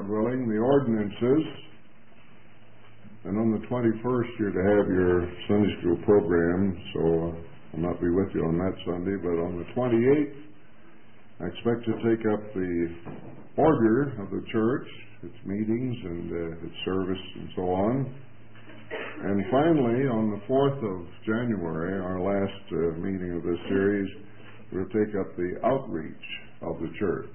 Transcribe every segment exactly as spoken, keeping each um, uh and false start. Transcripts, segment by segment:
Lord willing, the ordinances. And on the twenty-first, you're to have your Sunday school program, so I'll not be with you on that Sunday. But on the twenty-eighth, I expect to take up the order of the church, its meetings and uh, its service and so on. And finally, on the fourth of January, our last uh, meeting of this series, we'll take up the outreach of the church.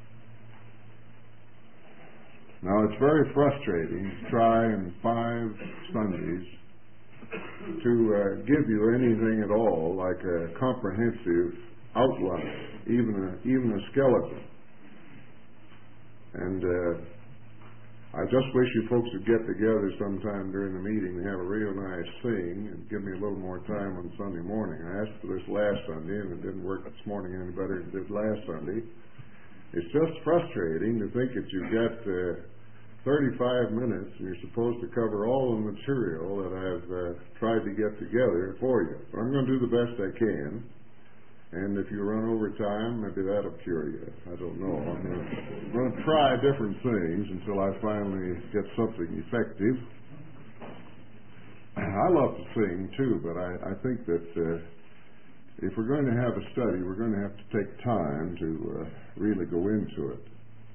Now, it's very frustrating to try in five Sundays to uh, give you anything at all like a comprehensive outline, even a, even a skeleton. And uh, I just wish you folks would get together sometime during the meeting and have a real nice sing and give me a little more time on Sunday morning. I asked for this last Sunday, and it didn't work this morning any better than it did last Sunday. It's just frustrating to think that you've got uh, thirty-five minutes and you're supposed to cover all the material that I've uh, tried to get together for you. But I'm going to do the best I can. And if you run over time, maybe that'll cure you. I don't know. I'm going, to, I'm going to try different things until I finally get something effective. I love to sing too, but I, I think that uh, if we're going to have a study, we're going to have to take time to uh, really go into it.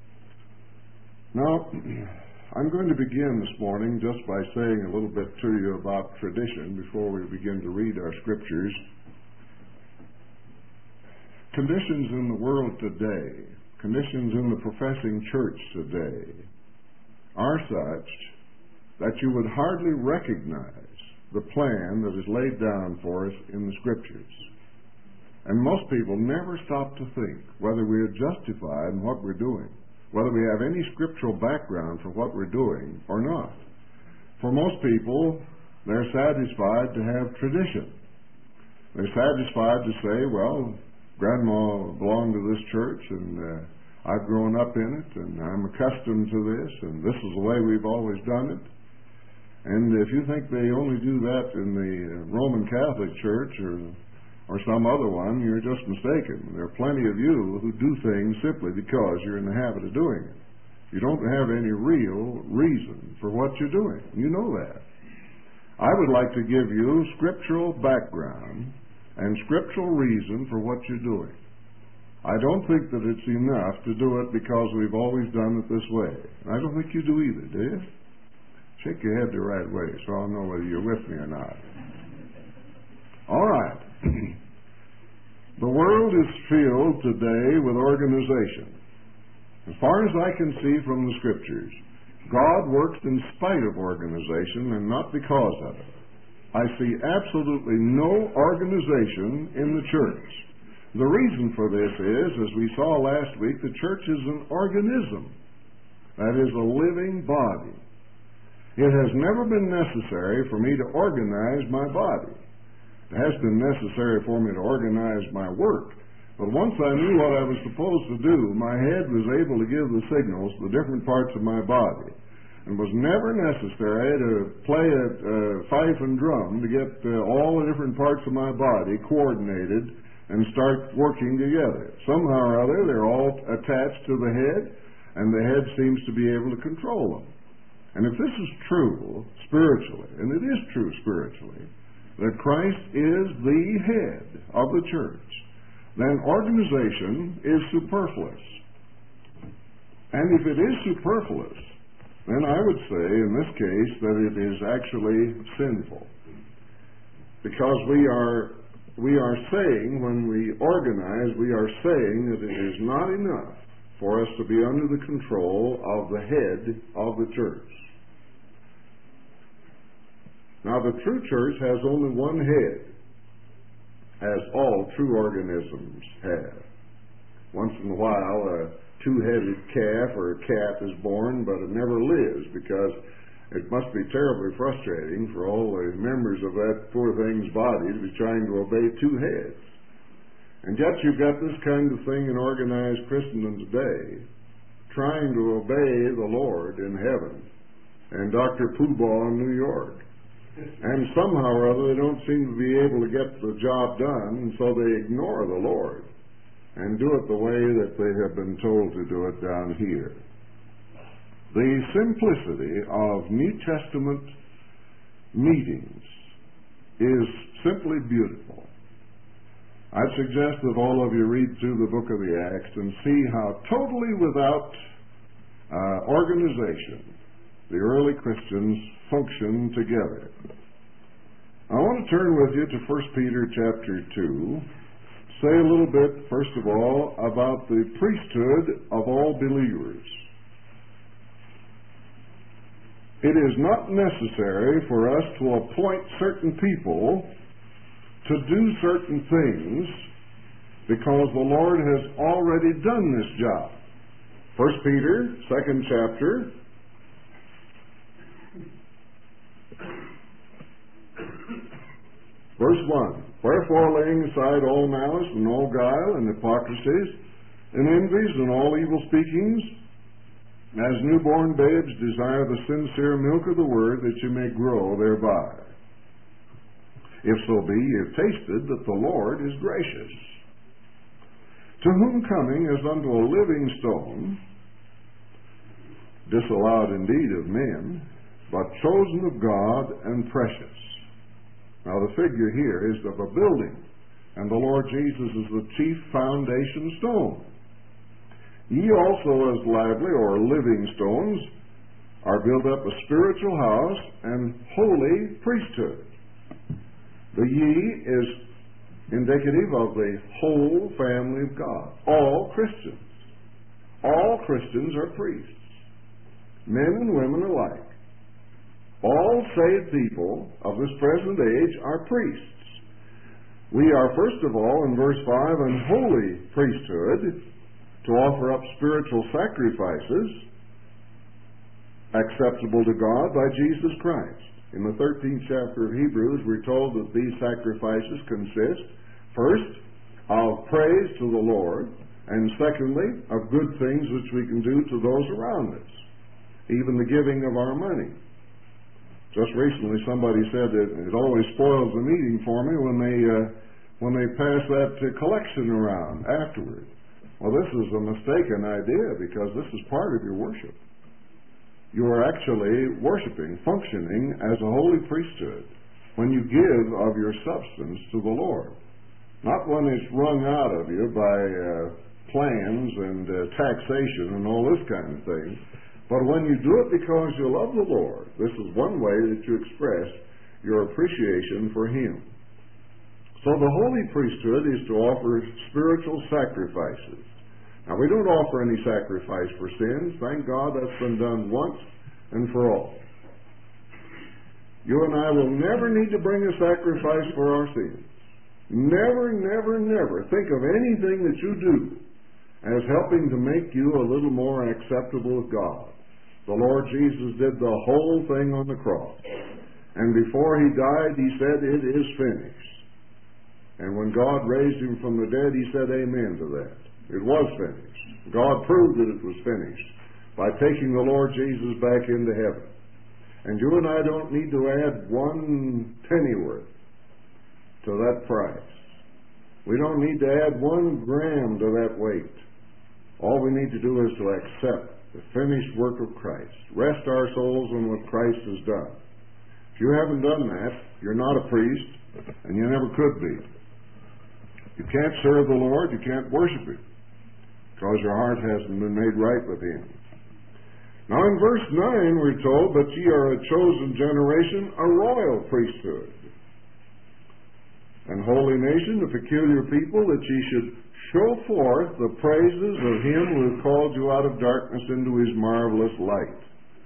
Now, I'm going to begin this morning just by saying a little bit to you about tradition before we begin to read our scriptures. Conditions in the world today, conditions in the professing church today, are such that you would hardly recognize the plan that is laid down for us in the scriptures. And most people never stop to think whether we are justified in what we're doing, whether we have any scriptural background for what we're doing or not. For most people, they're satisfied to have tradition. They're satisfied to say, well, Grandma belonged to this church, and uh, I've grown up in it, and I'm accustomed to this, and this is the way we've always done it. And if you think they only do that in the Roman Catholic Church or or some other one, you're just mistaken. There are plenty of you who do things simply because you're in the habit of doing it. You don't have any real reason for what you're doing. You know that. I would like to give you scriptural background and scriptural reason for what you're doing. I don't think that it's enough to do it because we've always done it this way. I don't think you do either, do you? Shake your head the right way so I'll know whether you're with me or not. All right. The world is filled today with organization. As far as I can see from the scriptures, God works in spite of organization and not because of it. I see absolutely no organization in the church. The reason for this is, as we saw last week, the church is an organism. That is a living body. It has never been necessary for me to organize my body. It has been necessary for me to organize my work. But once I knew what I was supposed to do, my head was able to give the signals to the different parts of my body. It was never necessary to play a uh, fife and drum to get uh, all the different parts of my body coordinated and start working together. Somehow or other, they're all attached to the head, and the head seems to be able to control them. And if this is true spiritually, and it is true spiritually, that Christ is the head of the church, then organization is superfluous. And if it is superfluous, then I would say in this case that it is actually sinful. Because we are we are saying, when we organize, we are saying that it is not enough for us to be under the control of the head of the church. Now, the true church has only one head, as all true organisms have. Once in a while, a two-headed calf or a cat is born, but it never lives, because it must be terribly frustrating for all the members of that poor thing's body to be trying to obey two heads. And yet you've got this kind of thing in organized Christendom today, trying to obey the Lord in heaven and Doctor Poobah in New York. And somehow or other they don't seem to be able to get the job done, and so they ignore the Lord and do it the way that they have been told to do it down here. The simplicity of New Testament meetings is simply beautiful. I'd suggest that all of you read through the book of the Acts and see how totally without uh, organization the early Christians functioned together. I want to turn with you to First Peter chapter two, say a little bit, first of all, about the priesthood of all believers. It is not necessary for us to appoint certain people to do certain things because the Lord has already done this job. First Peter, second chapter, verse one. Wherefore, laying aside all malice and all guile and hypocrisies and envies and all evil speakings, as newborn babes desire the sincere milk of the word, that you may grow thereby. If so be ye have tasted that the Lord is gracious, to whom coming as unto a living stone, disallowed indeed of men, but chosen of God and precious. Now the figure here is of a building, and the Lord Jesus is the chief foundation stone. Ye also as lively or living stones are built up a spiritual house and holy priesthood. The ye is indicative of the whole family of God. All Christians. All Christians are priests. Men and women alike. All saved people of this present age are priests. We are, first of all, in verse five, an holy priesthood to offer up spiritual sacrifices acceptable to God by Jesus Christ. In the thirteenth chapter of Hebrews, we're told that these sacrifices consist, first, of praise to the Lord, and secondly, of good things which we can do to those around us, even the giving of our money. Just recently, somebody said that it always spoils the meeting for me when they uh, when they pass that uh, collection around afterward. Well, this is a mistaken idea because this is part of your worship. You are actually worshiping, functioning as a holy priesthood when you give of your substance to the Lord. Not when it's wrung out of you by uh, plans and uh, taxation and all this kind of thing, but when you do it because you love the Lord. This is one way that you express your appreciation for Him. So the holy priesthood is to offer spiritual sacrifices. Now, we don't offer any sacrifice for sins. Thank God that's been done once and for all. You and I will never need to bring a sacrifice for our sins. Never, never, never think of anything that you do as helping to make you a little more acceptable with God. The Lord Jesus did the whole thing on the cross. And before He died, He said, "It is finished." And when God raised Him from the dead, He said amen to that. It was finished. God proved that it was finished by taking the Lord Jesus back into heaven. And you and I don't need to add one pennyworth to that price. We don't need to add one gram to that weight. All we need to do is to accept the finished work of Christ. Rest our souls on what Christ has done. If you haven't done that, you're not a priest, and you never could be. You can't serve the Lord, you can't worship Him, because your heart hasn't been made right with Him. Now in verse nine we're told, "But ye are a chosen generation, a royal priesthood, an holy nation, a peculiar people, that ye should show forth the praises of Him who hath called you out of darkness into His marvelous light."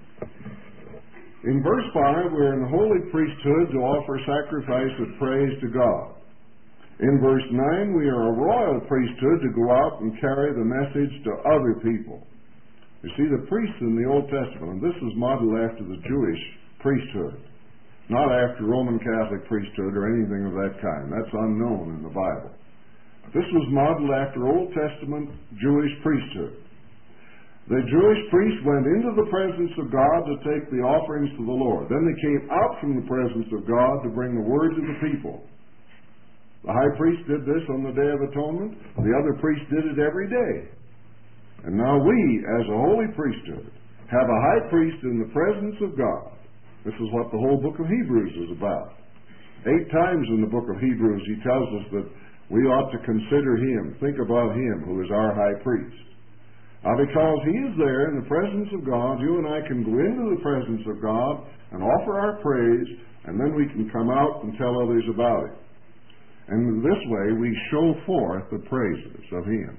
In verse five, we're in the holy priesthood to offer sacrifice of praise to God. In verse nine, we are a royal priesthood to go out and carry the message to other people. You see, the priests in the Old Testament, and this is modeled after the Jewish priesthood, not after Roman Catholic priesthood or anything of that kind. That's unknown in the Bible. This was modeled after Old Testament Jewish priesthood. The Jewish priests went into the presence of God to take the offerings to the Lord. Then they came out from the presence of God to bring the word to the people. The high priest did this on the Day of Atonement. The other priests did it every day. And now we, as a holy priesthood, have a high priest in the presence of God. This is what the whole book of Hebrews is about. Eight times in the book of Hebrews he tells us that we ought to consider him, think about him who is our high priest. Now, because he is there in the presence of God, you and I can go into the presence of God and offer our praise, and then we can come out and tell others about it. And this way we show forth the praises of him.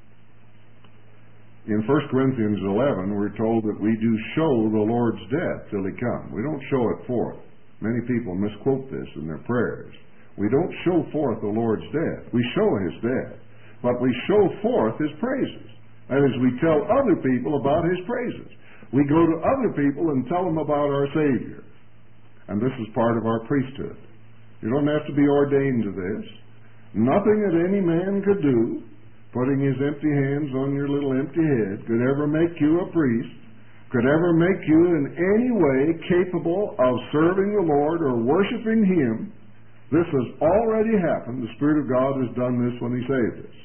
In First Corinthians eleven, we're told that we do show the Lord's death till he come. We don't show it forth. Many people misquote this in their prayers. We don't show forth the Lord's death. We show his death, but we show forth his praises. That is, we tell other people about his praises. We go to other people and tell them about our Savior. And this is part of our priesthood. You don't have to be ordained to this. Nothing that any man could do, putting his empty hands on your little empty head, could ever make you a priest, could ever make you in any way capable of serving the Lord or worshiping him. This has already happened. The Spirit of God has done this when he saved us.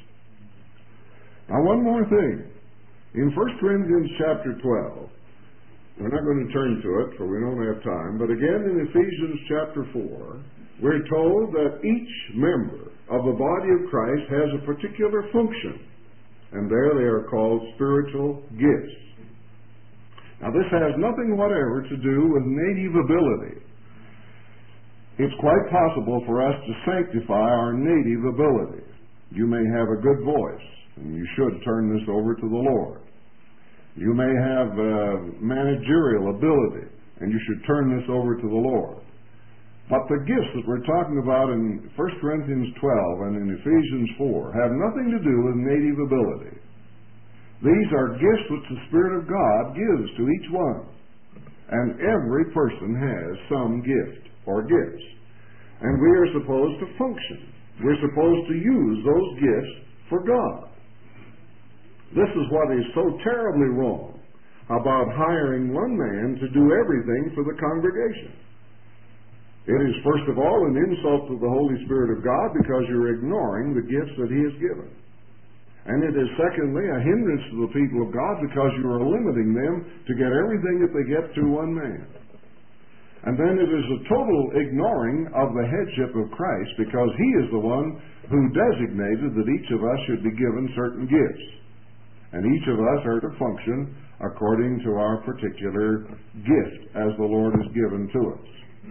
Now, one more thing. In First Corinthians chapter twelve, we're not going to turn to it, for we don't have time, but again in Ephesians chapter four, we're told that each member of the body of Christ has a particular function, and there they are called spiritual gifts. Now, this has nothing whatever to do with native ability. It's quite possible for us to sanctify our native ability. You may have a good voice, and you should turn this over to the Lord. You may have uh, managerial ability, and you should turn this over to the Lord. But the gifts that we're talking about in First Corinthians twelve and in Ephesians four have nothing to do with native ability. These are gifts which the Spirit of God gives to each one. And every person has some gift or gifts. And we are supposed to function. We're supposed to use those gifts for God. This is what is so terribly wrong about hiring one man to do everything for the congregation. It is, first of all, an insult to the Holy Spirit of God because you're ignoring the gifts that he has given. And it is, secondly, a hindrance to the people of God because you are limiting them to get everything that they get through one man. And then it is a total ignoring of the headship of Christ because he is the one who designated that each of us should be given certain gifts. And each of us are to function according to our particular gift as the Lord has given to us.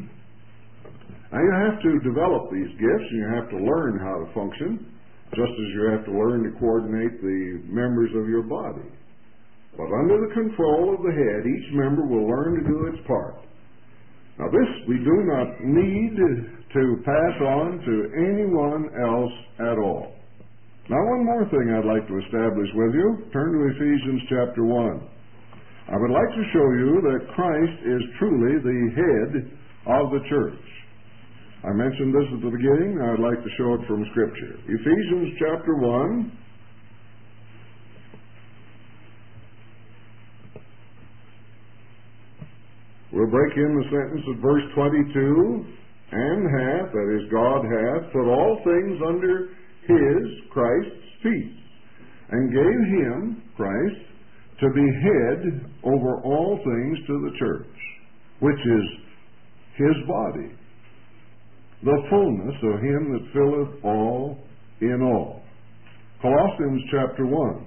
Now, you have to develop these gifts, and you have to learn how to function, just as you have to learn to coordinate the members of your body. But under the control of the head, each member will learn to do its part. Now, this we do not need to pass on to anyone else at all. Now, one more thing I'd like to establish with you. Turn to Ephesians chapter one. I would like to show you that Christ is truly the head of the church. I mentioned this at the beginning. Now I'd like to show it from Scripture. Ephesians chapter one. We'll break in the sentence at verse twenty-two. And hath, that is, God hath, put all things under his, Christ's, feet, and gave him, Christ, to be head over all things to the church, which is his body, the fullness of him that filleth all in all. Colossians chapter one.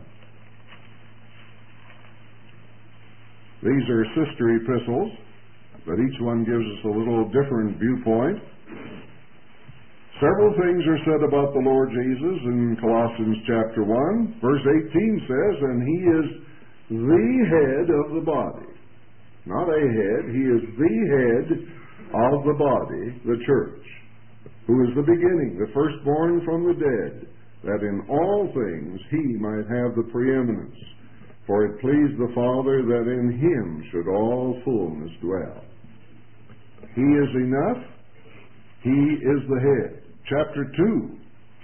These are sister epistles, but each one gives us a little different viewpoint. Several things are said about the Lord Jesus in Colossians chapter one. Verse eighteen says, and he is the head of the body. Not a head, he is the head of the body, the church, who is the beginning, the firstborn from the dead, that in all things he might have the preeminence. For it pleased the Father that in him should all fullness dwell. He is enough. He is the head. Chapter two.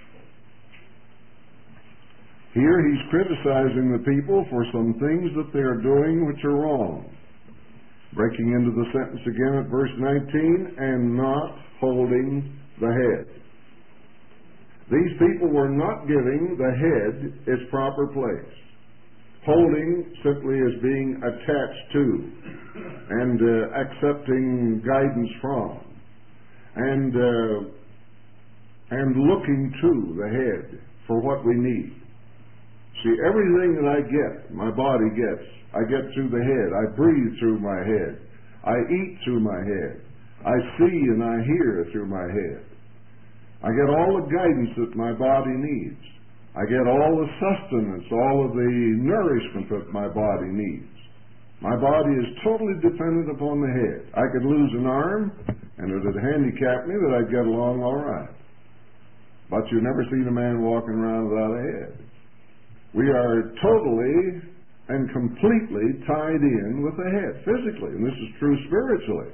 Here he's criticizing the people for some things that they are doing which are wrong. Breaking into the sentence again at verse nineteen, and not holding the head. These people were not giving the head its proper place. Holding simply as being attached to and uh, accepting guidance from and uh, and looking to the head for what we need. See, everything that I get, my body gets, I get through the head. I breathe through my head. I eat through my head. I see and I hear through my head. I get all the guidance that my body needs. I get all the sustenance, all of the nourishment that my body needs. My body is totally dependent upon the head. I could lose an arm, and it would handicap me, but I'd get along all right. But you've never seen a man walking around without a head. We are totally and completely tied in with the head, physically, and this is true spiritually.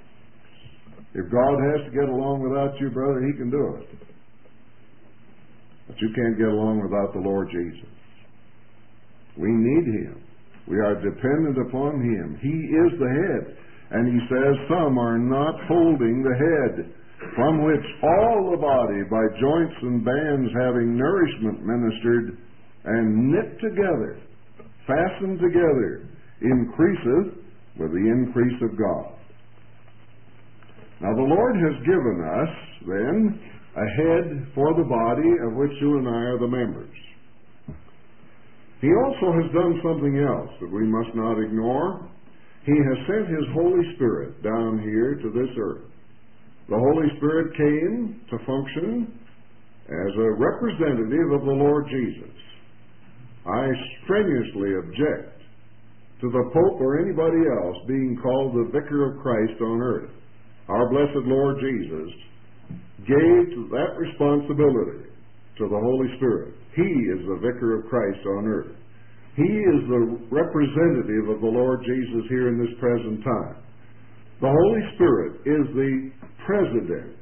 If God has to get along without you, brother, He can do it. But you can't get along without the Lord Jesus. We need Him. We are dependent upon Him. He is the head. And He says, some are not holding the head, from which all the body, by joints and bands having nourishment ministered, and knit together, fastened together, increaseth with the increase of God. Now the Lord has given us, then, a head for the body of which you and I are the members. He also has done something else that we must not ignore. He has sent His Holy Spirit down here to this earth. The Holy Spirit came to function as a representative of the Lord Jesus. I strenuously object to the Pope or anybody else being called the Vicar of Christ on earth. Our blessed Lord Jesus gave that responsibility to the Holy Spirit. He is the Vicar of Christ on earth. He is the representative of the Lord Jesus here in this present time. The Holy Spirit is the president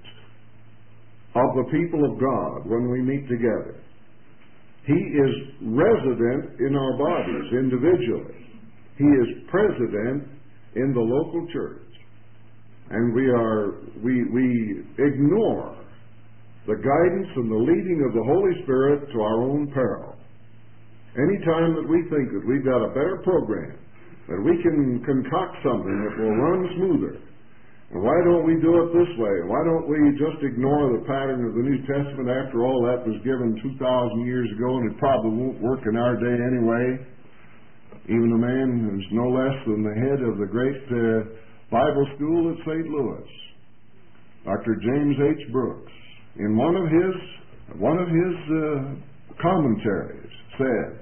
of the people of God when we meet together. He is resident in our bodies individually. He is president in the local church. And we are we we ignore the guidance and the leading of the Holy Spirit to our own peril. Anytime that we think that we've got a better program, that we can concoct something that will run smoother, and why don't we do it this way? Why don't we just ignore the pattern of the New Testament? After all, that was given two thousand years ago, and it probably won't work in our day anyway. Even a man who's no less than the head of the great uh, Bible school at Saint Louis, Doctor James H. Brooks, in one of his one of his uh, commentaries, said,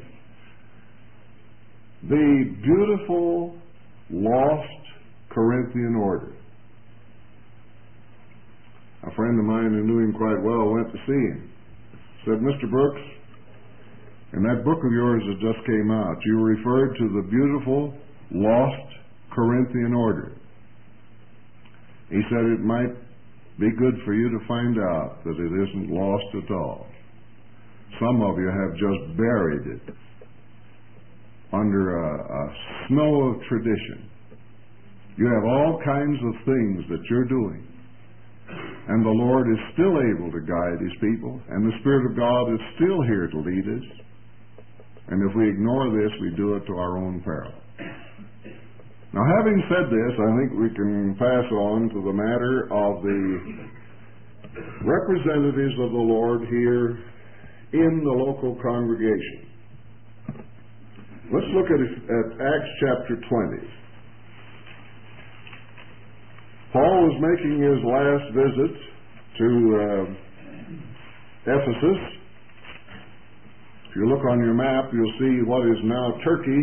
"The beautiful lost Corinthian order." A friend of mine who knew him quite well went to see him. Said, "Mister Brooks, in that book of yours that just came out, you referred to the beautiful lost Corinthian order." He said, "It might be good for you to find out that it isn't lost at all. Some of you have just buried it under a, a snow of tradition. You have all kinds of things that you're doing. And the Lord is still able to guide His people, and the Spirit of God is still here to lead us. And if we ignore this, we do it to our own peril." Now, having said this, I think we can pass on to the matter of the representatives of the Lord here in the local congregation. Let's look at, at Acts chapter twenty. Paul was making his last visit to uh, Ephesus. If you look on your map, you'll see what is now Turkey,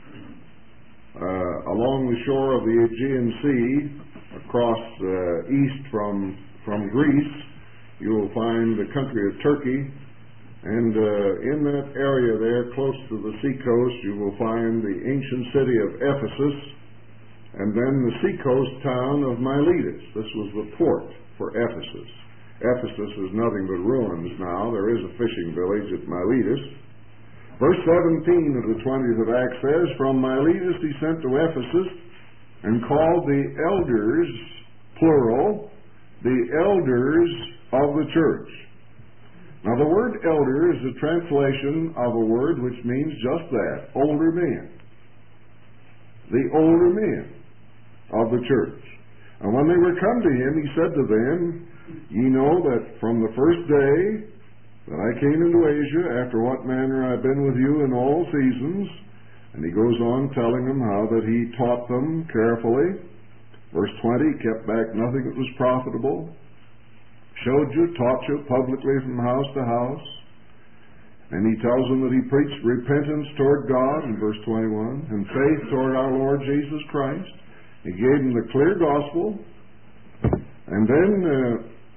uh, along the shore of the Aegean Sea, across uh, east from, from Greece. You'll find the country of Turkey, and uh, in that area there, close to the seacoast, you will find the ancient city of Ephesus, and then the seacoast town of Miletus. This was the port for Ephesus. Ephesus is nothing but ruins now. There is a fishing village at Miletus. Verse seventeen of the twentieth of Acts says, "From Miletus he sent to Ephesus and called the elders," plural, "the elders of the church." Now, the word elder is a translation of a word which means just that, older men. The older men of the church. And when they were come to him, he said to them, Ye know that from the first day that I came into Asia, after what manner I've been with you in all seasons. And he goes on telling them how that he taught them carefully. Verse twenty, kept back nothing that was profitable. Showed you, taught you publicly from house to house. And he tells them that he preached repentance toward God in verse twenty-one, and faith toward our Lord Jesus Christ. He gave them the clear gospel. And then, uh,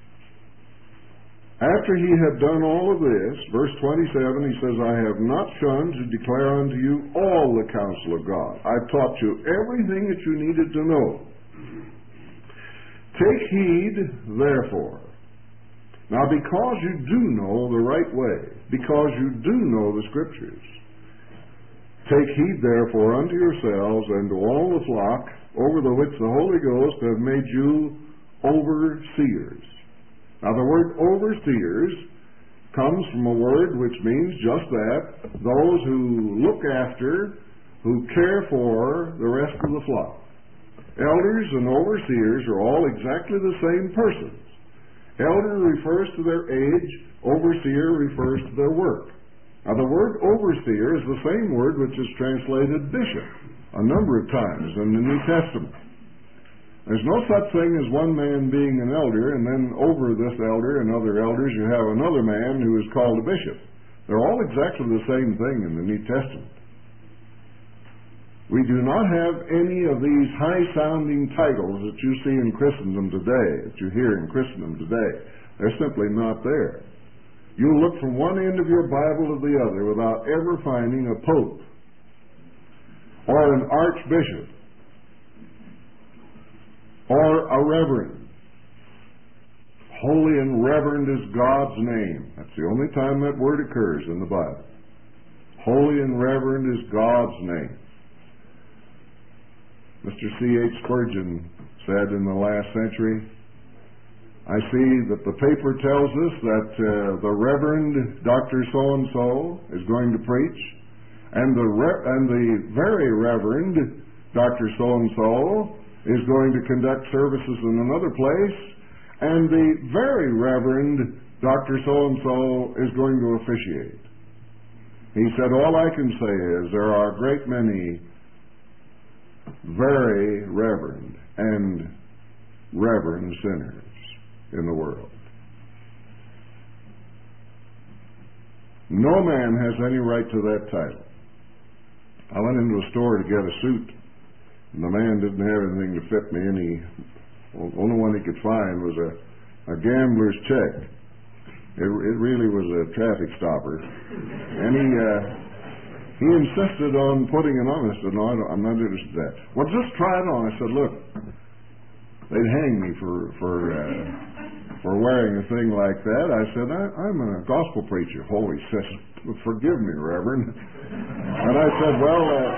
after he had done all of this, verse twenty-seven, he says, I have not shunned to declare unto you all the counsel of God. I've taught you everything that you needed to know. Take heed, therefore. Now, because you do know the right way, because you do know the Scriptures, take heed, therefore, unto yourselves and to all the flock over the which the Holy Ghost hath made you overseers. Now, the word overseers comes from a word which means just that, those who look after, who care for the rest of the flock. Elders and overseers are all exactly the same persons. Elder refers to their age, overseer refers to their work. Now, the word overseer is the same word which is translated bishop a number of times in the New Testament. There's no such thing as one man being an elder, and then over this elder and other elders you have another man who is called a bishop. They're all exactly the same thing in the New Testament. We do not have any of these high-sounding titles that you see in Christendom today, that you hear in Christendom today. They're simply not there. You look from one end of your Bible to the other without ever finding a pope or an archbishop or a reverend. Holy and reverend is God's name. That's the only time that word occurs in the Bible. Holy and reverend is God's name. Mister C H Spurgeon said in the last century, I see that the paper tells us that uh, the Reverend Doctor So-and-so is going to preach, and the, Re- and the very Reverend Doctor So-and-so is going to conduct services in another place, and the very Reverend Doctor So-and-so is going to officiate. He said, all I can say is there are a great many very reverend and reverend sinners in the world. No man has any right to that title. I went into a store to get a suit, and the man didn't have anything to fit me, and he, well, the only one he could find was a, a gambler's check. It, it really was a traffic stopper. And he uh, he insisted on putting it on. I said, no, I don't, I'm not interested in that. Well, just try it on. I said, look, they'd hang me for for uh, for wearing a thing like that. I said, I, I'm a gospel preacher. Holy, he says, forgive me, Reverend. And I said, well, uh,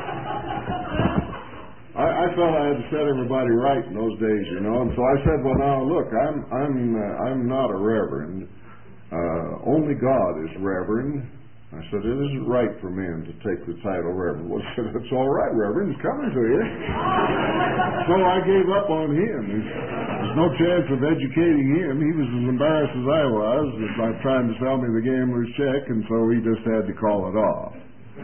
I, I felt I had to set everybody right in those days, you know. And so I said, well, now look, I'm I'm uh, I'm not a reverend. Uh, only God is reverend. I said, it isn't right for men to take the title reverend. Well, I said, it's all right, Reverend. It's coming to you. So I gave up on him. There's no chance of educating him. He was as embarrassed as I was by trying to sell me the gambler's check, and so he just had to call it off.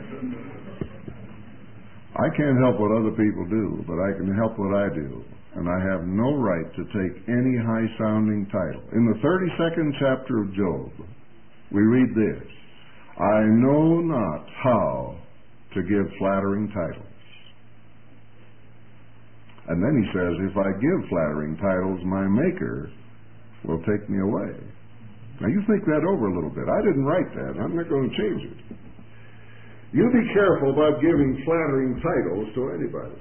I can't help what other people do, but I can help what I do. And I have no right to take any high-sounding title. In the thirty-second chapter of Job, we read this, I know not how to give flattering titles. And then he says, if I give flattering titles, my Maker will take me away. Now you think that over a little bit. I didn't write that. I'm not going to change it. You be careful about giving flattering titles to anybody.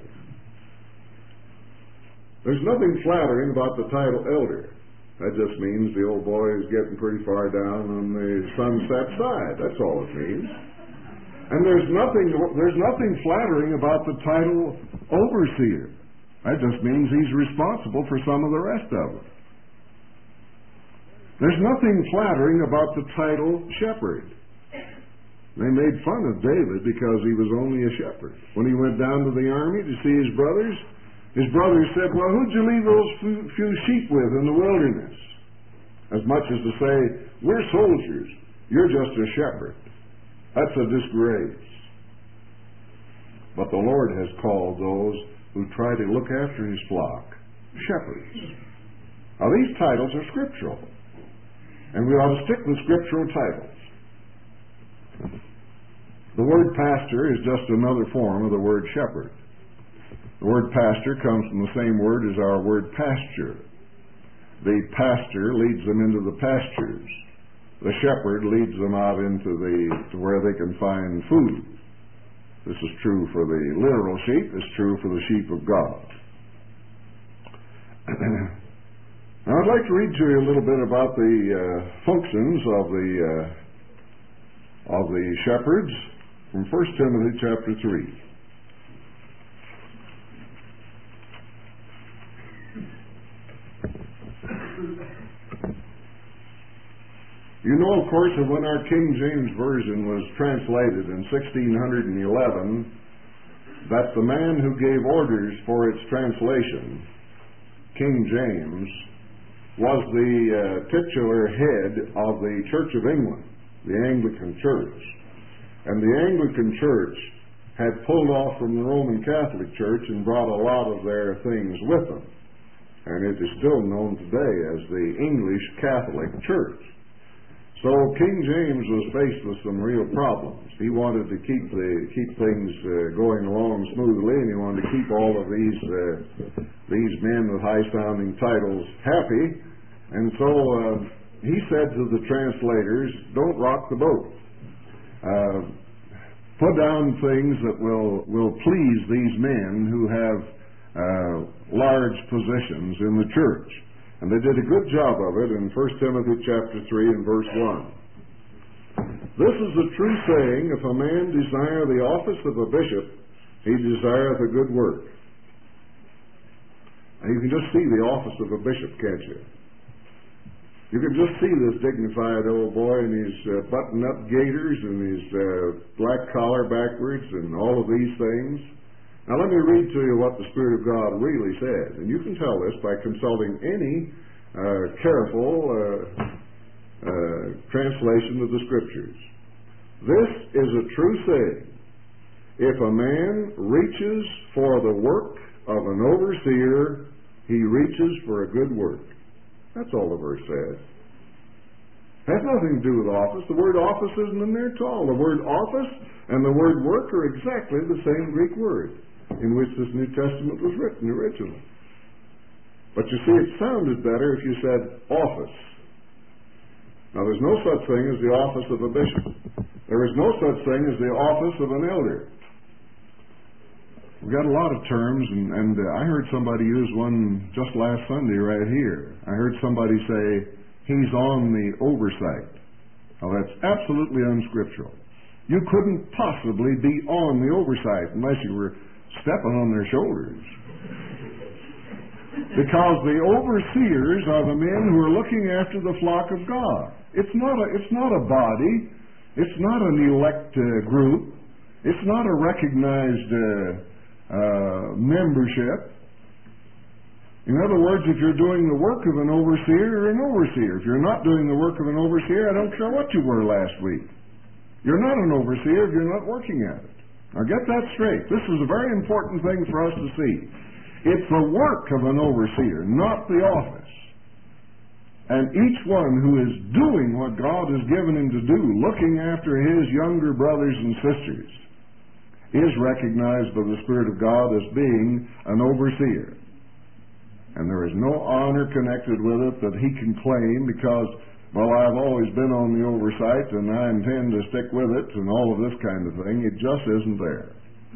There's nothing flattering about the title elder. That just means the old boy is getting pretty far down on the sunset side. That's all it means. And there's nothing there's nothing flattering about the title overseer. That just means he's responsible for some of the rest of it. There's nothing flattering about the title shepherd. They made fun of David because he was only a shepherd. When he went down to the army to see his brothers, his brothers said, well, who'd you leave those few sheep with in the wilderness? As much as to say, we're soldiers, you're just a shepherd. That's a disgrace. But the Lord has called those who try to look after his flock shepherds. Now these titles are scriptural, and we ought to stick with scriptural titles. The word pastor is just another form of the word shepherd. The word pastor comes from the same word as our word pasture. The pastor leads them into the pastures. The shepherd leads them out into the to where they can find food. This is true for the literal sheep. It's true for the sheep of God. Now I'd like to read to you a little bit about the uh, functions of the uh, of the shepherds from First Timothy chapter three. You know, of course, that when our King James Version was translated in sixteen eleven, that the man who gave orders for its translation, King James, was the uh, titular head of the Church of England, the Anglican Church. And the Anglican Church had pulled off from the Roman Catholic Church and brought a lot of their things with them. And it is still known today as the English Catholic Church. So King James was faced with some real problems. He wanted to keep the keep things uh, going along smoothly, and he wanted to keep all of these uh, these men with high-sounding titles happy. And so uh, he said to the translators, "Don't rock the boat. Uh, put down things that will will please these men who have uh, large positions in the church." And they did a good job of it in First Timothy chapter three and verse one. "This is a true saying, if a man desire the office of a bishop, he desireth a good work." And you can just see the office of a bishop, can't you? You can just see this dignified old boy in his uh, button-up gaiters and his uh, black collar backwards and all of these things. Now let me read to you what the Spirit of God really said. And you can tell this by consulting any uh, careful uh, uh, translation of the Scriptures. "This is a true saying. If a man reaches for the work of an overseer, he reaches for a good work." That's all the verse says. It has nothing to do with office. The word office isn't in there at all. The word office and the word work are exactly the same Greek word in which this New Testament was written originally. But you see, it sounded better if you said office. Now, there's no such thing as the office of a bishop. There is no such thing as the office of an elder. We've got a lot of terms, and, and uh, I heard somebody use one just last Sunday right here. I heard somebody say, he's on the oversight. Now, that's absolutely unscriptural. You couldn't possibly be on the oversight unless you were stepping on their shoulders. Because the overseers are the men who are looking after the flock of God. It's not a, it's not a body. It's not an elect uh, group. It's not a recognized uh, uh, membership. In other words, if you're doing the work of an overseer, you're an overseer. If you're not doing the work of an overseer, I don't care what you were last week. You're not an overseer if you're not working at it. Now get that straight. This is a very important thing for us to see. It's the work of an overseer, not the office. And each one who is doing what God has given him to do, looking after his younger brothers and sisters, is recognized by the Spirit of God as being an overseer. And there is no honor connected with it that he can claim because, well, I've always been on the oversight and I intend to stick with it and all of this kind of thing. It just isn't there.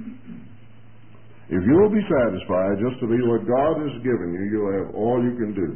If you will be satisfied just to be what God has given you, you'll have all you can do.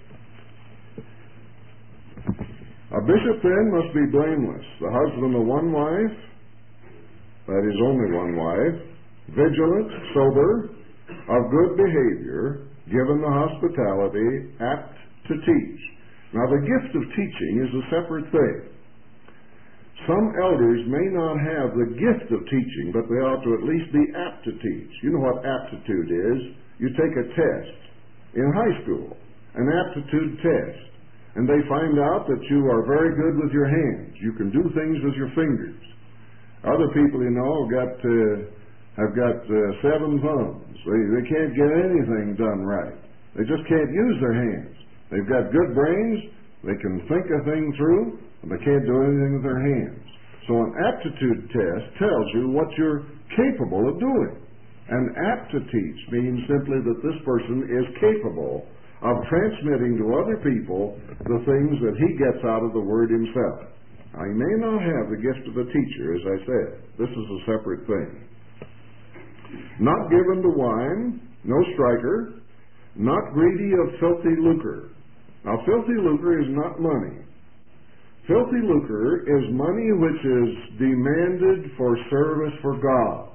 A bishop then must be blameless, the husband of one wife, that is only one wife, vigilant, sober, of good behavior, given the hospitality, apt to teach. Now, the gift of teaching is a separate thing. Some elders may not have the gift of teaching, but they ought to at least be apt to teach. You know what aptitude is? You take a test in high school, an aptitude test, and they find out that you are very good with your hands. You can do things with your fingers. Other people, you know, got uh, have got uh, seven thumbs. They, they can't get anything done right. They just can't use their hands. They've got good brains. They can think a thing through, but they can't do anything with their hands. So an aptitude test tells you what you're capable of doing. And apt to teach means simply that this person is capable of transmitting to other people the things that he gets out of the Word himself. Now, he may not have the gift of a teacher, as I said. This is a separate thing. Not given to wine, no striker, not greedy of filthy lucre. Now, filthy lucre is not money. Filthy lucre is money which is demanded for service for God.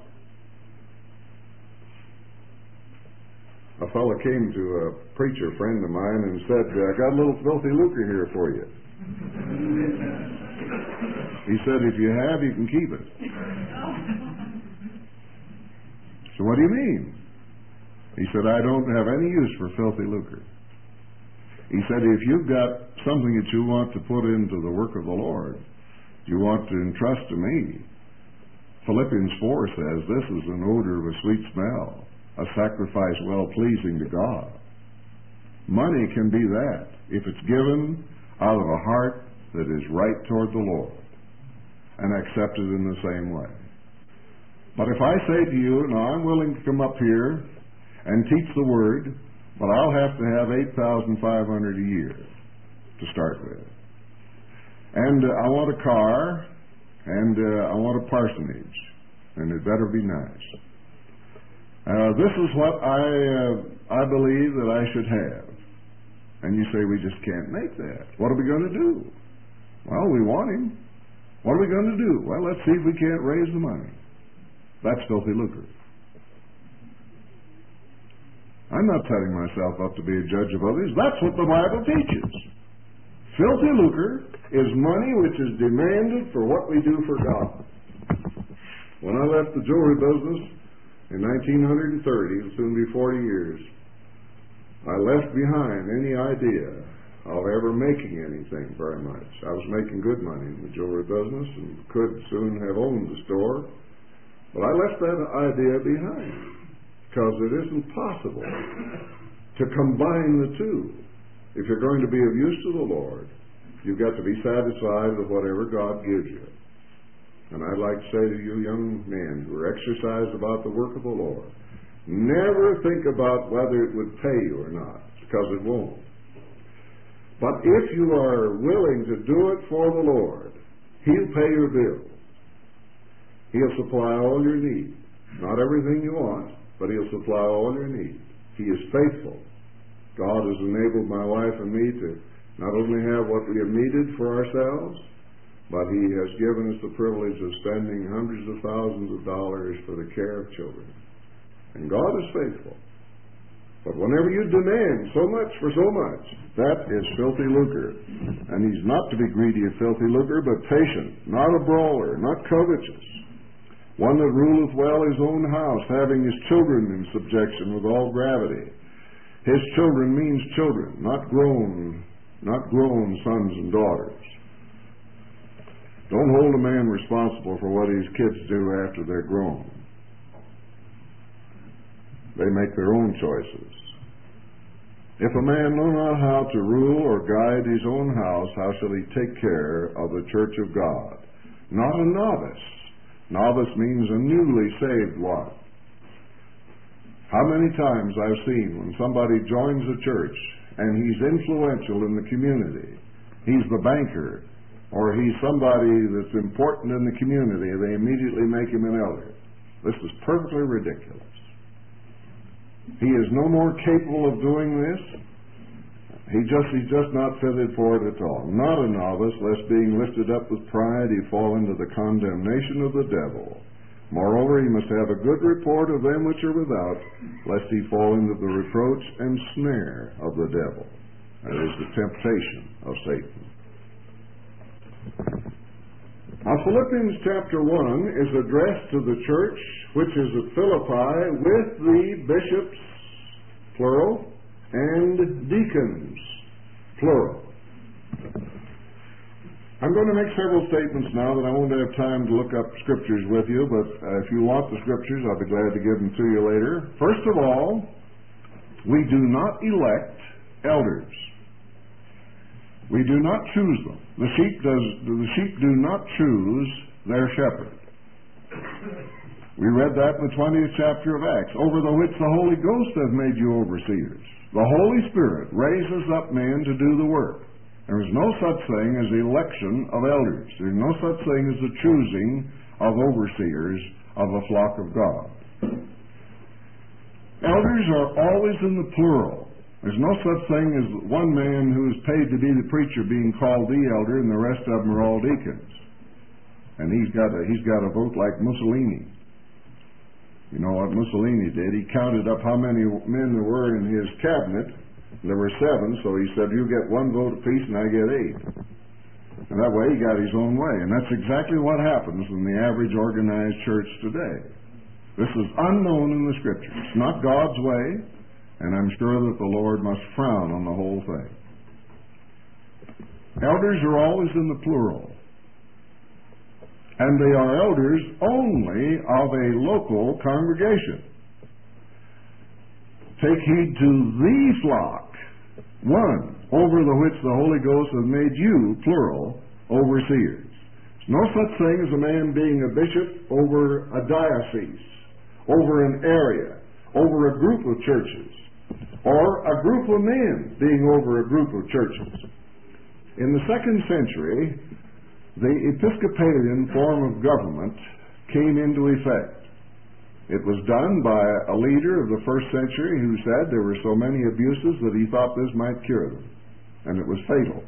A fellow came to a preacher friend of mine and said, I got a little filthy lucre here for you. He said, if you have, you can keep it. So what do you mean? He said, I don't have any use for filthy lucre. He said, if you've got something that you want to put into the work of the Lord, you want to entrust to me. Philippians four says, this is an odor of a sweet smell, a sacrifice well-pleasing to God. Money can be that if it's given out of a heart that is right toward the Lord and accepted in the same way. But if I say to you, now I'm willing to come up here and teach the Word, but I'll have to have eight thousand five hundred dollars a year to start with. And uh, I want a car, and uh, I want a parsonage, and it better be nice. Uh, this is what I uh, I believe that I should have. And you say, we just can't make that. What are we going to do? Well, we want him. What are we going to do? Well, let's see if we can't raise the money. That's filthy lucre. I'm not setting myself up to be a judge of others. That's what the Bible teaches. Filthy lucre is money which is demanded for what we do for God. When I left the jewelry business in nineteen thirty, it'll soon be forty years, I left behind any idea of ever making anything very much. I was making good money in the jewelry business and could soon have owned the store, but I left that idea behind. Because it isn't possible to combine the two. If you're going to be of use to the Lord, you've got to be satisfied with whatever God gives you. And I'd like to say to you young men who are exercised about the work of the Lord, never think about whether it would pay you or not, because it won't. But if you are willing to do it for the Lord, He'll pay your bills. He'll supply all your needs. Not everything you want, but He'll supply all your needs. He is faithful. God has enabled my wife and me to not only have what we have needed for ourselves, but He has given us the privilege of spending hundreds of thousands of dollars for the care of children. And God is faithful. But whenever you demand so much for so much, that is filthy lucre. And He's not to be greedy of filthy lucre, but patient, not a brawler, not covetous. One that ruleth well his own house, having his children in subjection with all gravity. His children means children, not grown, not grown sons and daughters. Don't hold a man responsible for what his kids do after they're grown. They make their own choices. If a man know not how to rule or guide his own house, how shall he take care of the church of God? Not a novice. Novice means a newly saved one. How many times I've seen when somebody joins a church and he's influential in the community, he's the banker, or he's somebody that's important in the community, they immediately make him an elder. This is perfectly ridiculous. He is no more capable of doing this. He just, he's just not fitted for it at all. Not a novice, lest being lifted up with pride he fall into the condemnation of the devil. Moreover, he must have a good report of them which are without, lest he fall into the reproach and snare of the devil. That is the temptation of Satan. Now, Philippians chapter one is addressed to the church which is at Philippi with the bishops, plural, and deacons, plural. I'm going to make several statements now that I won't have time to look up scriptures with you, but uh, if you want the scriptures, I'll be glad to give them to you later. First of all, we do not elect elders. We do not choose them. The sheep does. The sheep do not choose their shepherd. We read that in the twentieth chapter of Acts. Over the which the Holy Ghost hath made you overseers. The Holy Spirit raises up men to do the work. There is no such thing as election of elders. There is no such thing as the choosing of overseers of a flock of God. Elders are always in the plural. There's no such thing as one man who is paid to be the preacher being called the elder and the rest of them are all deacons. And he's got a, he's got a vote like Mussolini. You know what Mussolini did? He counted up how many men there were in his cabinet. There were seven, so he said, you get one vote apiece and I get eight. And that way he got his own way. And that's exactly what happens in the average organized church today. This is unknown in the Scriptures. It's not God's way, and I'm sure that the Lord must frown on the whole thing. Elders are always in the plural. And they are elders only of a local congregation. Take heed to the flock, one, over the which the Holy Ghost hath made you, plural, overseers. There's no such thing as a man being a bishop over a diocese, over an area, over a group of churches, or a group of men being over a group of churches. In the second century, the Episcopalian form of government came into effect. It was done by a leader of the first century who said there were so many abuses that he thought this might cure them. And it was fatal.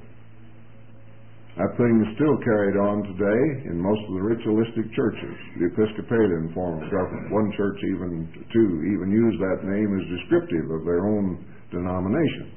That thing is still carried on today in most of the ritualistic churches, the Episcopalian form of government. One church, even two, even use that name as descriptive of their own denomination.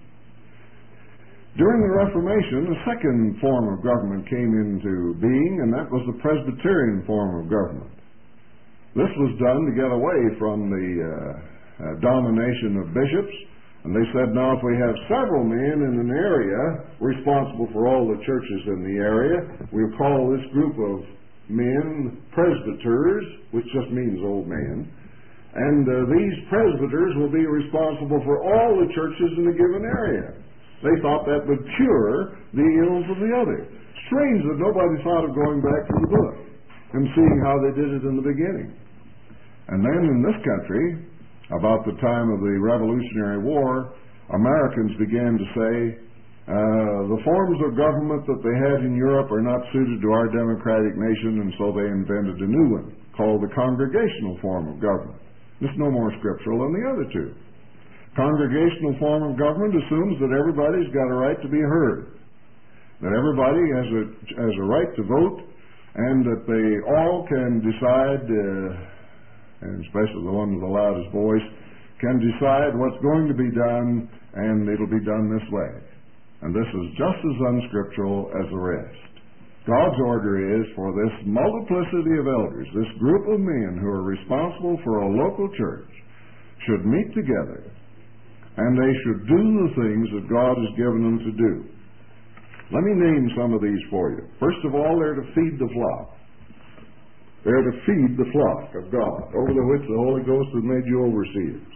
During the Reformation, a second form of government came into being, and that was the Presbyterian form of government. This was done to get away from the uh, uh, domination of bishops. And they said, now if we have several men in an area responsible for all the churches in the area, we'll call this group of men presbyters, which just means old men. And uh, these presbyters will be responsible for all the churches in a given area. They thought that would cure the ills of the other. Strange that nobody thought of going back to the book and seeing how they did it in the beginning. And then in this country, about the time of the Revolutionary War, Americans began to say, uh, the forms of government that they had in Europe are not suited to our democratic nation, and so they invented a new one, called the congregational form of government. It's no more scriptural than the other two. Congregational form of government assumes that everybody's got a right to be heard, that everybody has a, has a right to vote, and that they all can decide uh, and especially the one with the loudest voice, can decide what's going to be done, and it'll be done this way. And this is just as unscriptural as the rest. God's order is for this multiplicity of elders, this group of men who are responsible for a local church, should meet together, and they should do the things that God has given them to do. Let me name some of these for you. First of all, they're to feed the flock. They're to feed the flock of God, over the which the Holy Ghost has made you overseers.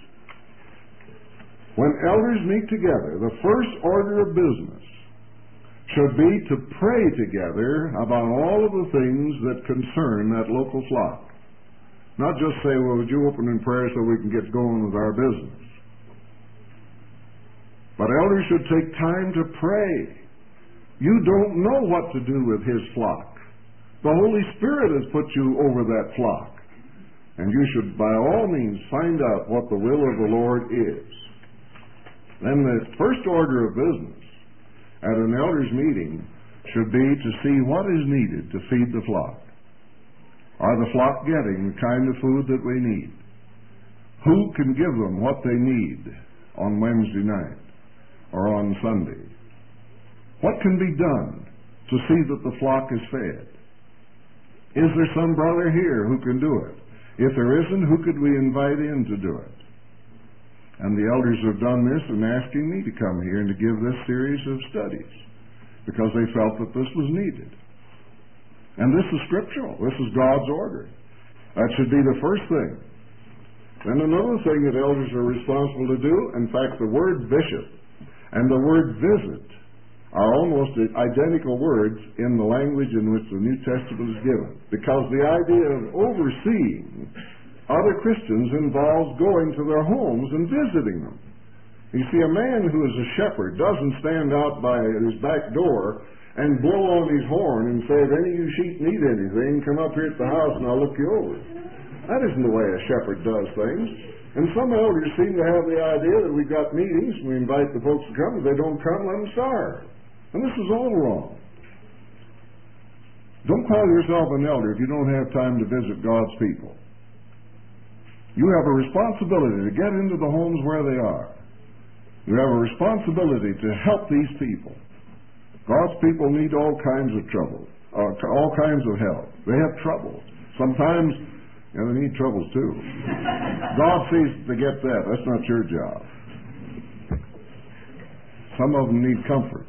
When elders meet together, the first order of business should be to pray together about all of the things that concern that local flock. Not just say, well, would you open in prayer so we can get going with our business? But elders should take time to pray. You don't know what to do with His flock. The Holy Spirit has put you over that flock. And you should, by all means, find out what the will of the Lord is. Then the first order of business at an elders' meeting should be to see what is needed to feed the flock. Are the flock getting the kind of food that we need? Who can give them what they need on Wednesday night? or on Sunday? What can be done to see that the flock is fed? Is there some brother here who can do it? If there isn't, who could we invite in to do it? And the elders have done this in asking me to come here and to give this series of studies because they felt that this was needed. And this is scriptural. This is God's order. That should be the first thing. Then another thing that elders are responsible to do, in fact, the word bishop and the word visit are almost identical words in the language in which the New Testament is given, because the idea of overseeing other Christians involves going to their homes and visiting them. You see, a man who is a shepherd doesn't stand out by his back door and blow on his horn and say, if any of you sheep need anything, come up here at the house and I'll look you over. That isn't the way a shepherd does things. And some elders seem to have the idea that we've got meetings, we invite the folks to come, if they don't come, let them starve. And this is all wrong. Don't call yourself an elder if you don't have time to visit God's people. You have a responsibility to get into the homes where they are. You have a responsibility to help these people. God's people need all kinds of trouble, uh, all kinds of help. They have trouble. Sometimes, you know, they need troubles too. God sees to get that. That's not your job. Some of them need comfort.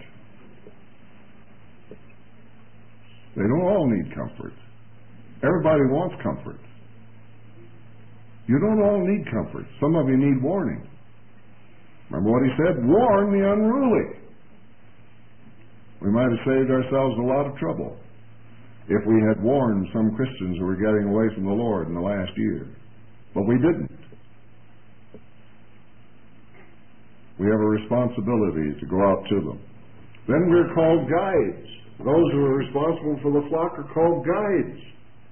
They don't all need comfort. Everybody wants comfort. You don't all need comfort. Some of you need warning. Remember what he said? Warn the unruly. We might have saved ourselves a lot of trouble if we had warned some Christians who were getting away from the Lord in the last year. But we didn't. We have a responsibility to go out to them. Then we're called guides. Those who are responsible for the flock are called guides.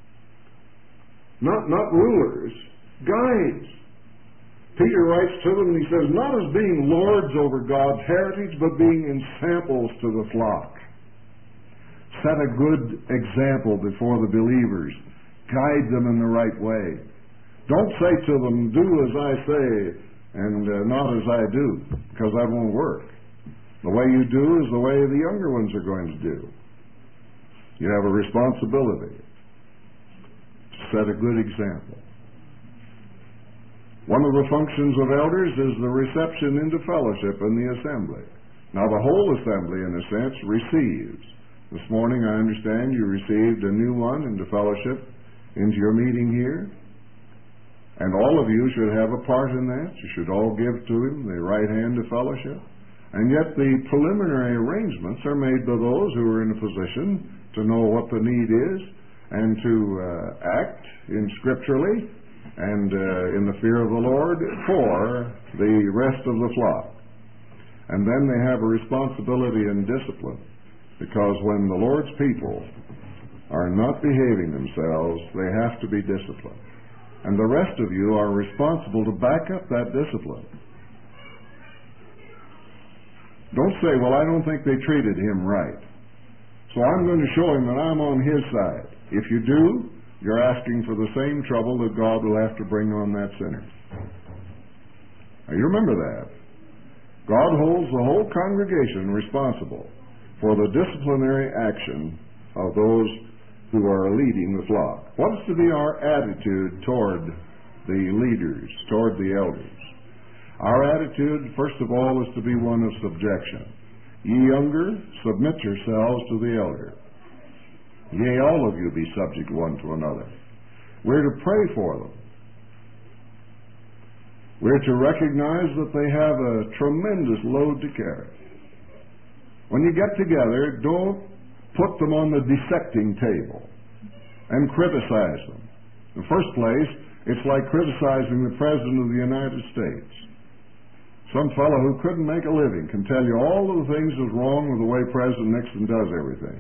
Not, not rulers, guides. Peter writes to them and he says, not as being lords over God's heritage, but being ensamples to the flock. Set a good example before the believers. Guide them in the right way. Don't say to them, do as I say and uh, not as I do, because that won't work. The way you do is the way the younger ones are going to do. You have a responsibility to set a good example. One of the functions of elders is the reception into fellowship in the assembly. Now, the whole assembly, in a sense, receives. This morning, I understand you received a new one into fellowship, into your meeting here. And all of you should have a part in that. You should all give to him the right hand of fellowship. And yet the preliminary arrangements are made by those who are in a position to know what the need is and to uh, act in scripturally and uh, in the fear of the Lord for the rest of the flock. And then they have a responsibility and discipline, because when the Lord's people are not behaving themselves, they have to be disciplined. And the rest of you are responsible to back up that discipline. Don't say, well, I don't think they treated him right, so I'm going to show him that I'm on his side. If you do, you're asking for the same trouble that God will have to bring on that sinner. Now, you remember that. God holds the whole congregation responsible for the disciplinary action of those who are leading the flock. What is to be our attitude toward the leaders, toward the elders? Our attitude, first of all, is to be one of subjection. Ye younger, submit yourselves to the elder. Yea, all of you be subject one to another. We're to pray for them. We're to recognize that they have a tremendous load to carry. When you get together, don't put them on the dissecting table and criticize them. In the first place, it's like criticizing the President of the United States. Some fellow who couldn't make a living can tell you all of the things that's wrong with the way President Nixon does everything.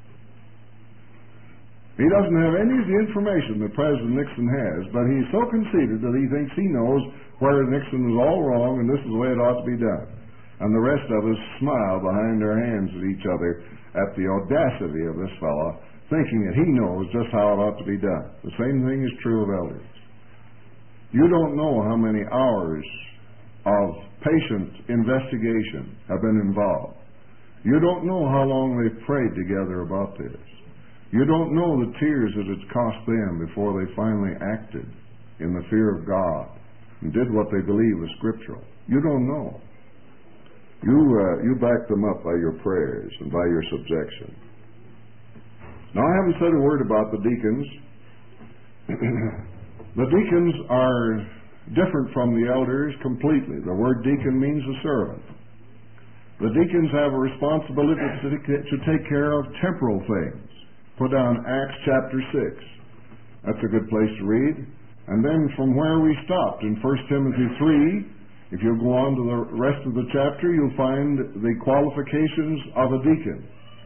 He doesn't have any of the information that President Nixon has, but he's so conceited that he thinks he knows where Nixon was all wrong and this is the way it ought to be done. And the rest of us smile behind our hands at each other at the audacity of this fellow, thinking that he knows just how it ought to be done. The same thing is true of elders. You don't know how many hours of patient investigation have been involved. You don't know how long they've prayed together about this. You don't know the tears that it's cost them before they finally acted in the fear of God and did what they believe was scriptural. You don't know. You, uh, you back them up by your prayers and by your subjection. Now, I haven't said a word about the deacons. The deacons are different from the elders completely. The word deacon means a servant. The deacons have a responsibility to take care of temporal things. Put down Acts chapter six. That's a good place to read. And then from where we stopped in First Timothy three, if you go on to the rest of the chapter, you'll find the qualifications of a deacon.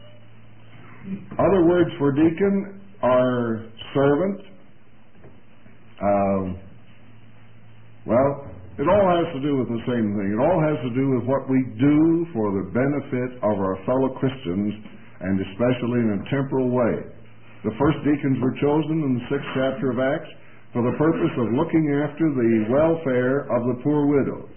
Other words for deacon are servant. Um, well, it all has to do with the same thing. It all has to do with what we do for the benefit of our fellow Christians, and especially in a temporal way. The first deacons were chosen in the sixth chapter of Acts for the purpose of looking after the welfare of the poor widows.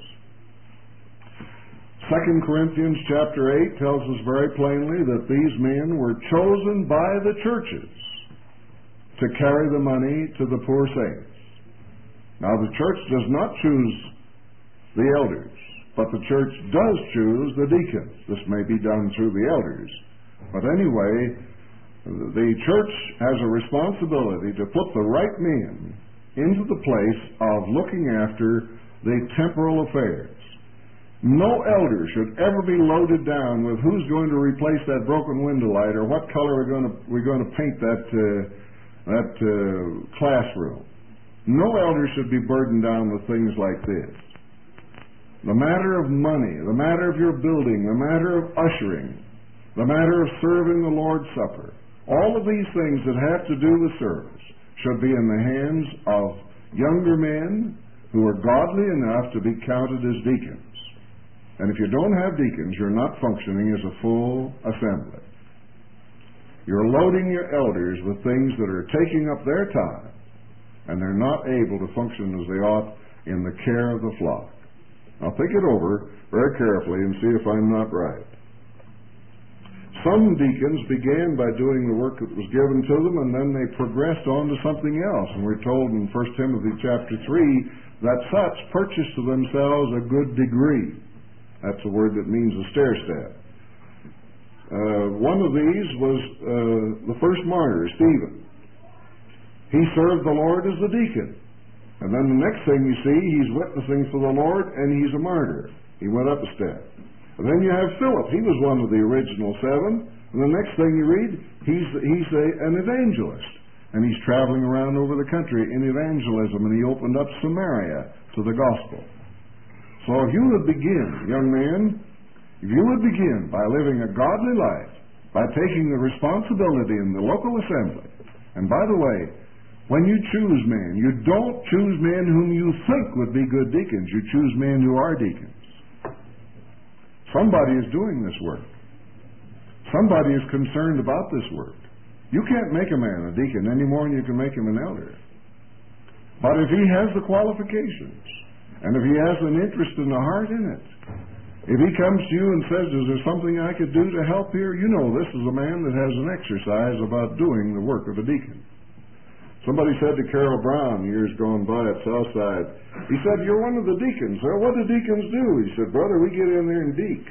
Second Corinthians chapter eight tells us very plainly that these men were chosen by the churches to carry the money to the poor saints. Now, the church does not choose the elders, but the church does choose the deacons. This may be done through the elders. But anyway, the church has a responsibility to put the right men into the place of looking after the temporal affairs. No elder should ever be loaded down with who's going to replace that broken window light or what color we're going to, we're going to paint that, uh, that uh, classroom. No elder should be burdened down with things like this. The matter of money, the matter of your building, the matter of ushering, the matter of serving the Lord's Supper, all of these things that have to do with service should be in the hands of younger men who are godly enough to be counted as deacons. And if you don't have deacons, you're not functioning as a full assembly. You're loading your elders with things that are taking up their time, and they're not able to function as they ought in the care of the flock. Now think it over very carefully and see if I'm not right. Some deacons began by doing the work that was given to them, and then they progressed on to something else. And we're told in First Timothy chapter three that such purchased to themselves a good degree. That's a word that means a stair step. Uh, one of these was uh, the first martyr, Stephen. He served the Lord as the deacon. And then the next thing you see, he's witnessing for the Lord, and he's a martyr. He went up a step. And then you have Philip. He was one of the original seven. And the next thing you read, he's, he's a, an evangelist. And he's traveling around over the country in evangelism, and he opened up Samaria to the gospel. So if you would begin, young man, if you would begin by living a godly life, by taking the responsibility in the local assembly, and by the way, when you choose men, you don't choose men whom you think would be good deacons. You choose men who are deacons. Somebody is doing this work. Somebody is concerned about this work. You can't make a man a deacon any more than you can make him an elder. But if he has the qualifications, and if he has an interest and a heart in it, if he comes to you and says, is there something I could do to help here? You know this is a man that has an exercise about doing the work of a deacon. Somebody said to Carol Brown years gone by at Southside, he said, you're one of the deacons. Well, what do deacons do? He said, brother, we get in there and deek.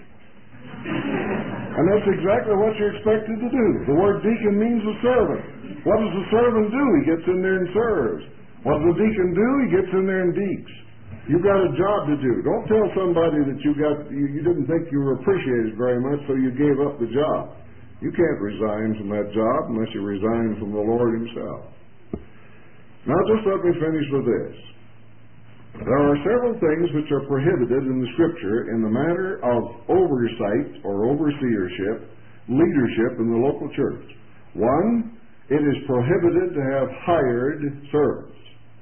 And that's exactly what you're expected to do. The word deacon means a servant. What does the servant do? He gets in there and serves. What does the deacon do? He gets in there and deeks. You've got a job to do. Don't tell somebody that you got you, you didn't think you were appreciated very much, so you gave up the job. You can't resign from that job unless you resign from the Lord himself. Now, just let me finish with this. There are several things which are prohibited in the Scripture in the matter of oversight or overseership, leadership in the local church. One, it is prohibited to have hired servants.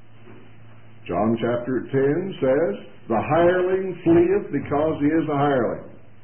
John chapter ten says, the hireling fleeth because he is a hireling.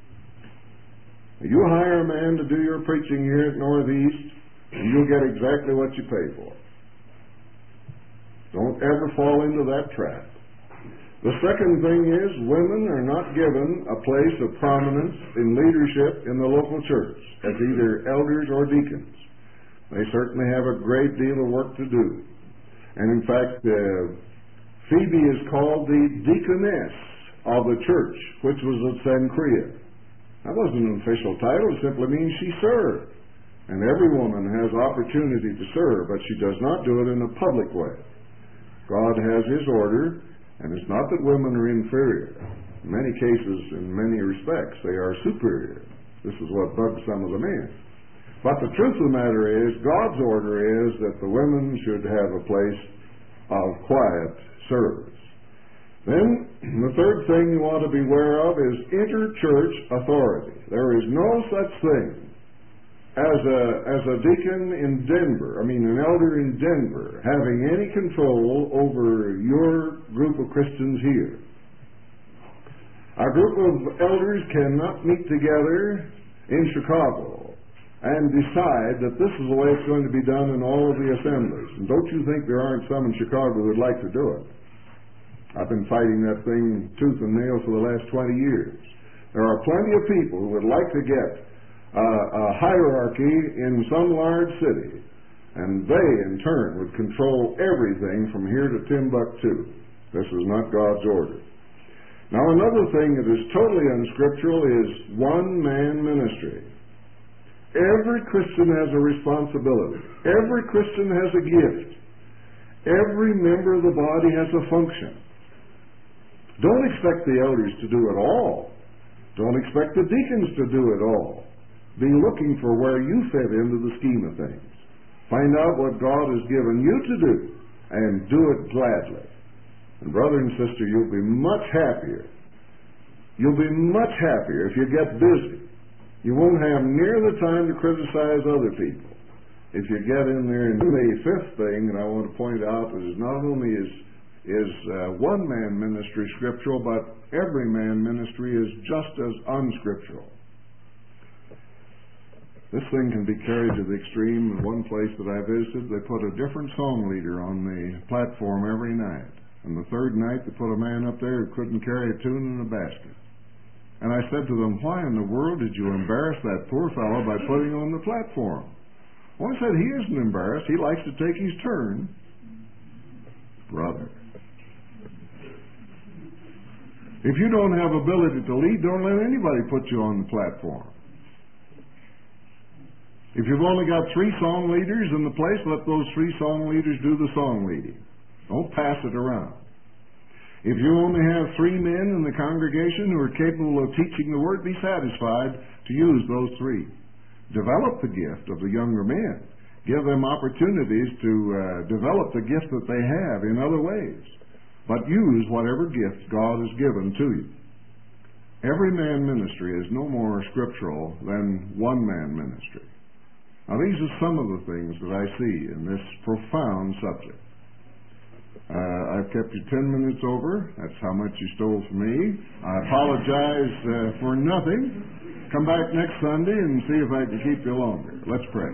You hire a man to do your preaching here at Northeast, and you'll get exactly what you pay for. Don't ever fall into that trap. The second thing is women are not given a place of prominence in leadership in the local church as either elders or deacons. They certainly have a great deal of work to do. And in fact, uh, Phoebe is called the deaconess of the church, which was at Cenchrea. That wasn't an official title. It simply means she served. And every woman has opportunity to serve, but she does not do it in a public way. God has His order, and it's not that women are inferior. In many cases, in many respects, they are superior. This is what bugs some of the men. But the truth of the matter is, God's order is that the women should have a place of quiet service. Then, the third thing you ought to be aware of is inter-church authority. There is no such thing as a, as a deacon in Denver, I mean an elder in Denver, having any control over your group of Christians here. A group of elders cannot meet together in Chicago and decide that this is the way it's going to be done in all of the assemblies. And don't you think there aren't some in Chicago who would like to do it? I've been fighting that thing tooth and nail for the last twenty years. There are plenty of people who would like to get uh, a hierarchy in some large city, and they, in turn, would control everything from here to Timbuktu. This is not God's order. Now, another thing that is totally unscriptural is one-man ministry. Every Christian has a responsibility. Every Christian has a gift. Every member of the body has a function. Don't expect the elders to do it all. Don't expect the deacons to do it all. Be looking for where you fit into the scheme of things. Find out what God has given you to do and do it gladly. And brother and sister, you'll be much happier. You'll be much happier if you get busy. You won't have near the time to criticize other people. If you get in there. And the fifth thing that I want to point out is not only is is uh, one-man ministry scriptural, but every man ministry is just as unscriptural. This thing can be carried to the extreme. In one place that I visited, they put a different song leader on the platform every night. And the third night, they put a man up there who couldn't carry a tune in a basket. And I said to them, why in the world did you embarrass that poor fellow by putting him on the platform? Well, I said, he isn't embarrassed. He likes to take his turn. Brother. If you don't have ability to lead, don't let anybody put you on the platform. If you've only got three song leaders in the place, let those three song leaders do the song leading. Don't pass it around. If you only have three men in the congregation who are capable of teaching the Word, be satisfied to use those three. Develop the gift of the younger men. Give them opportunities to uh, develop the gift that they have in other ways. But use whatever gift God has given to you. Every man ministry is no more scriptural than one man ministry. Now, these are some of the things that I see in this profound subject. Uh, I've kept you ten minutes over. That's how much you stole from me. I apologize uh, for nothing. Come back next Sunday and see if I can keep you longer. Let's pray.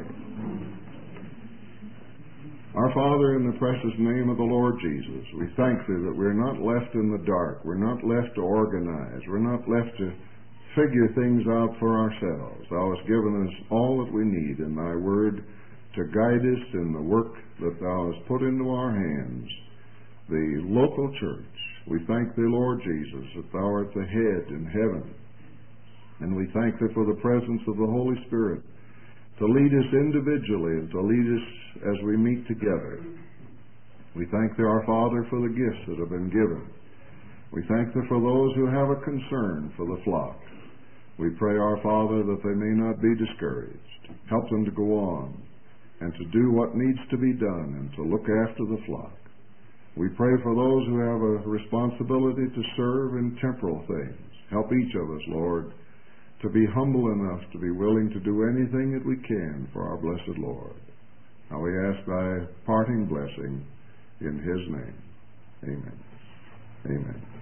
Our Father, in the precious name of the Lord Jesus, we thank Thee that we're not left in the dark. We're not left to organize. We're not left to figure things out for ourselves. Thou hast given us all that we need in Thy Word to guide us in the work that Thou hast put into our hands, the local church. We thank Thee, Lord Jesus, that Thou art the head in heaven. And we thank Thee for the presence of the Holy Spirit to lead us individually and to lead us as we meet together. We thank Thee, our Father, for the gifts that have been given. We thank Thee for those who have a concern for the flock. We pray, our Father, that they may not be discouraged. Help them to go on and to do what needs to be done and to look after the flock. We pray for those who have a responsibility to serve in temporal things. Help each of us, Lord, to be humble enough to be willing to do anything that we can for our blessed Lord. Now we ask Thy parting blessing in His name. Amen. Amen.